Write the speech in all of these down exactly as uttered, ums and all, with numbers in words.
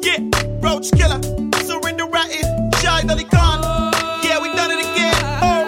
Yeah, Roach Killer, Surrender Ratted, Shy Dolly Khan. Yeah, we done it again. Oh,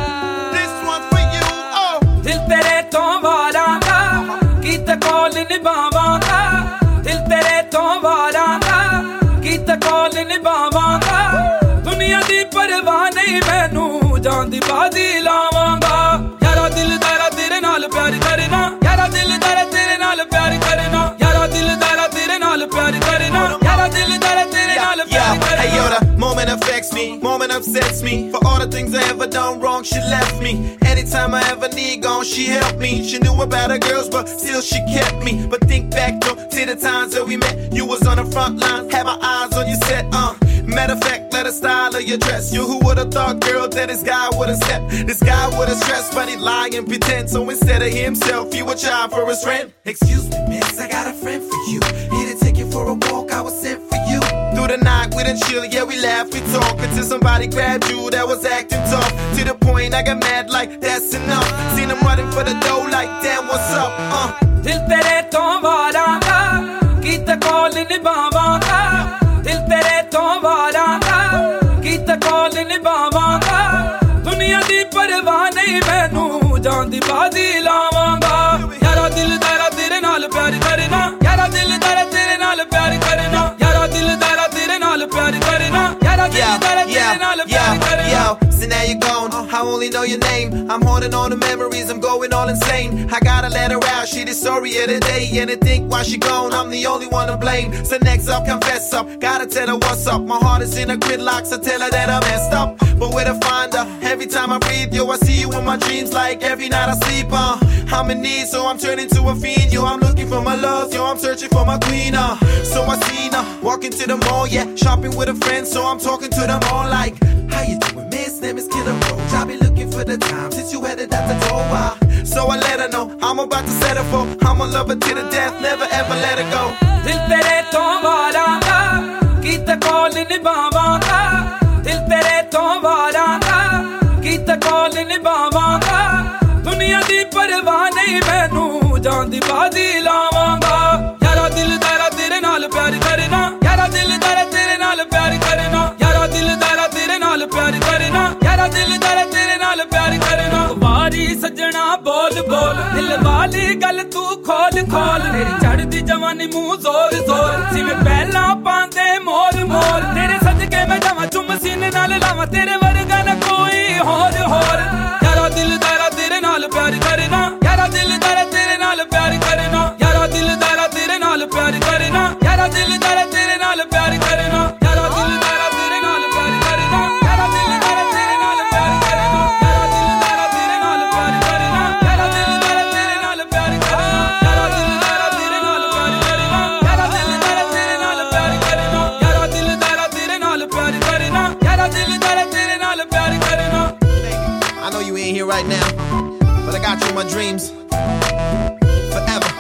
this one's for you. Oh, Dil tere to varanga, kita call nibhavanga. Dil tere to varanga, kita call nibhavanga. Duniya di parwah nahi mainu, jaan di bazi lavanga. Yara dil dara tere naal pyar karna, yara dil dara tere naal pyar karna, yara dil dara tere naal pyar karna, yara dil dara tere naal pyar karna. hey yo, the moment affects me, moment upsets me. For all the things I ever done wrong, she left me. Anytime I ever need gone, she helped me. She knew about her girls, but still she kept me. But think back though, to the times that we met. You was on the front line, had my eyes on you set, uh matter of fact, let the style of your dress. You who would've thought, girl, that this guy would've stepped. This guy would've stressed, but he lie and pretend. So instead of himself, he would try for his friend. Excuse me, miss, I got a friend for you. Here to take you for a walk, I was sent for you. Through the night, we done chill, yeah, we laugh, we talk. Until somebody grabbed you that was acting tough. To the point I got mad like, that's enough. Seen him running for the dough like, damn, what's up, uh Dil tere to varanga, kita call nibhavanga. Dil tere to varanga, kita call nibhavanga. Duniya di parwah nahi mainu, jaan di bazi lavanga. Yara dil dara tere naal pyar karna, yara dil dara tere naal pyar karna, yara dil dara tere naal pyar karna, yara dil dara tere naal pyar karna. Yo, so now you're gone, I only know your name. I'm holding on to memories, I'm going all insane. I gotta let her out, she the story of the day. And to think why she gone, I'm the only one to blame. So next up, confess up, gotta tell her what's up. My heart is in a gridlock, so tell her that I messed up. But where to find her? Every time I breathe, yo, I see you in my dreams. Like every night I sleep, uh I'm in need, so I'm turning to a fiend. Yo, I'm looking for my love, yo, I'm searching for my queen, uh So I seen her, walking to the mall, yeah, shopping with a friend. So I'm talking to them all like, how you doing, miss? Name is Killer Roach. I've been looking for the time since you headed out the door. uh. So I let her know, I'm about to set her for. I'ma love her to the death, never ever let her go. Dil tere to varanga, kita call nibhavanga. Dil tere to varanga, kita call nibhavanga. Duniya di parwah nahi mainu, jaan di bazi lavanga. Yara dil dara tere naal pyar karna, yara dil dara tere naal pyar karna, yara dil dara tere naal pyar karna, yara dil dara tere naal pyar karna. Wari sajna bol bol, dil wali gal tu khol khol. Teri chaddi jawani muh zor zor, jive pehla paande mor mor. Tere sadke mein jawa chum sine naal lawa, tere varga na koi hor hor. Yara dil dara tere naal pyar karna, yara dil dara tere naal pyar karna, yara dil dara tere naal pyar karna, yara dil dara tere naal pyar karna, yara dil dara tere naal pyar karna, yara dil dara tere naal pyar karna, yara dil dara tere naal pyar karna, yara dil dara tere naal pyar karna, yara dil dara tere naal pyar karna, yara dil dara tere naal pyar karna, yara dil dara tere naal pyar karna, yara dil dara tere naal pyar karna. I know you ain't here right now, but I got you in my dreams. Forever,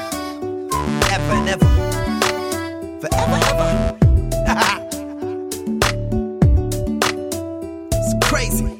ever and ever. Forever, ever. It's crazy.